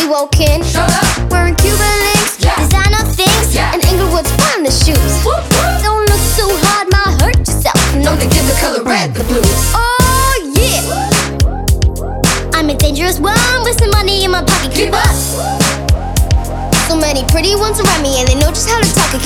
we woke in. Shut up. Wearing Cuban links, Yeah. designer things, Yeah. and Inglewood's finest shoes. Whoop, whoop. Don't look so hard, might hurt yourself. Known to give the color red the blues. Oh yeah, I'm a dangerous one with some money in my pocket. Keep up. So many pretty ones around me, and they know just how to talk.